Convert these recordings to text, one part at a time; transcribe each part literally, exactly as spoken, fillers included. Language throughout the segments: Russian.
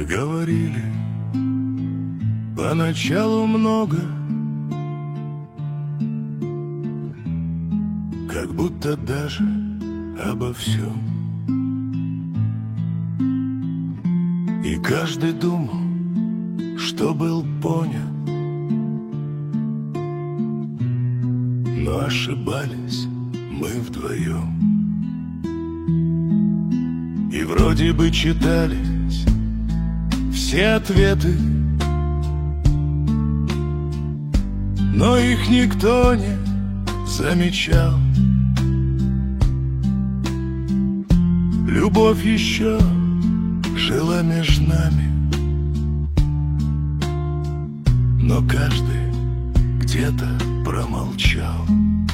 Мы говорили поначалу много, как будто даже обо всем. И каждый думал, что был понят, но ошибались мы вдвоем. И вроде бы читались все ответы, но их никто не замечал. Любовь еще жила между нами, но каждый где-то промолчал.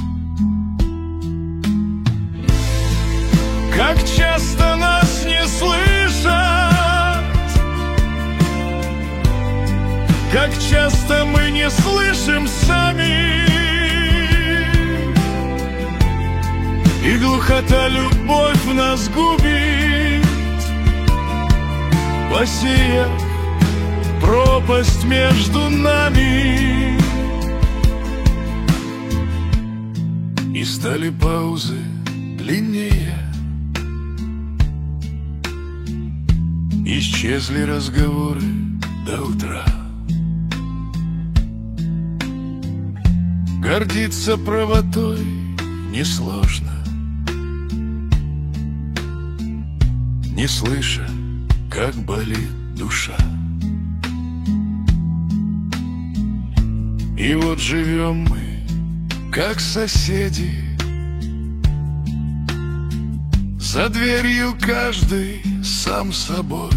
Как часто нас не слышат, как часто мы не слышим сами, и глухота любовь в нас губит, посеяв пропасть между нами. И стали паузы длиннее, исчезли разговоры до утра. Гордиться правотой несложно, не слыша, как болит душа. И вот живем мы, как соседи, за дверью каждый сам собой.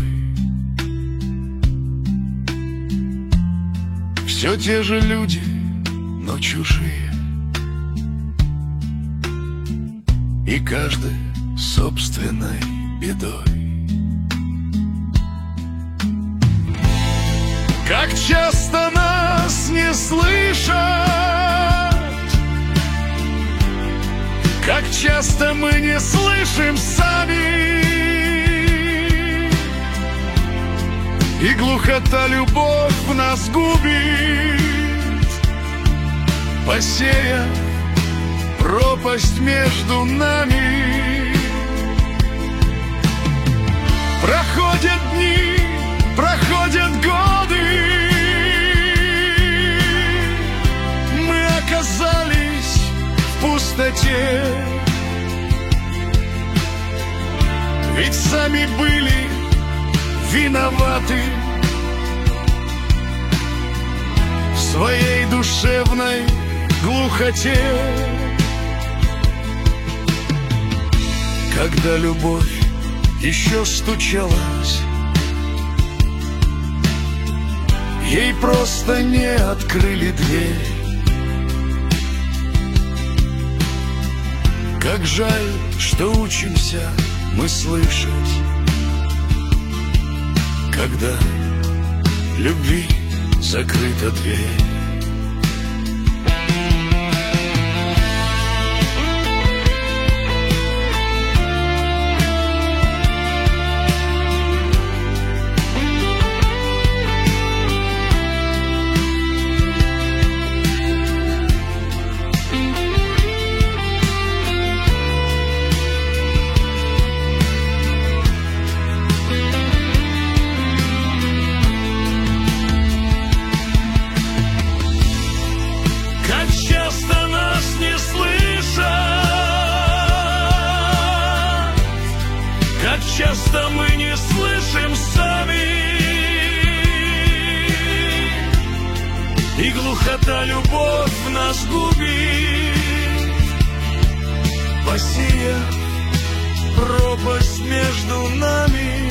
Все те же люди, но чужие, и каждый собственной бедой. Как часто нас не слышат, как часто мы не слышим сами, и глухота любовь в нас губит, посеяв пропасть между нами. Проходят дни, проходят годы, мы оказались в пустоте, ведь сами были виноваты в своей душевной глухоте. Когда любовь еще стучалась, ей просто не открыли дверь. Как жаль, что учимся мы слышать, когда любви закрыта дверь. Часто мы не слышим сами, и глухота любовь в нас губит, посеяв пропасть между нами.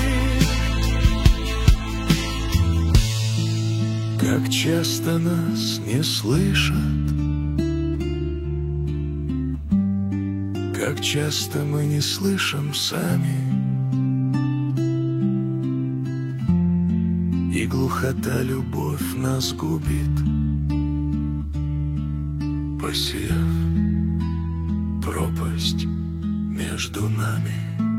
Как часто нас не слышат, как часто мы не слышим сами, и глухота любовь нас губит, посеяв пропасть между нами.